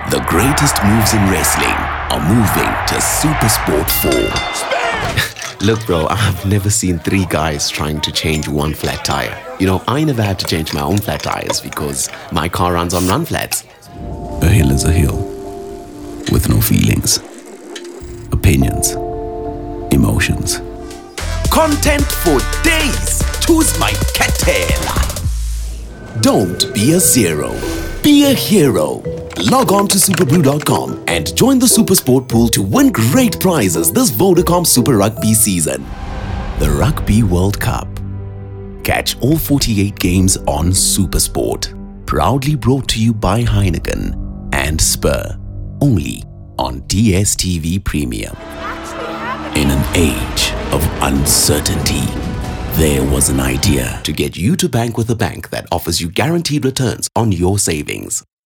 The greatest moves in wrestling are moving to Super Sport 4. Look bro, I've never seen 3 guys trying to change one flat tire. I never had to change my own flat tires because my car runs on run flats. A hill is a hill, with no feelings, opinions, emotions. Content for days. Choose my Ketela. Don't be a zero. Be a hero. Log on to superbrew.com and join the Supersport pool to win great prizes this Vodacom Super Rugby season. The Rugby World Cup. Catch all 48 games on Supersport. Proudly brought to you by Heineken and Spur. Only on DSTV Premium. In an age of uncertainty, there was an idea to get you to bank with a bank that offers you guaranteed returns on your savings.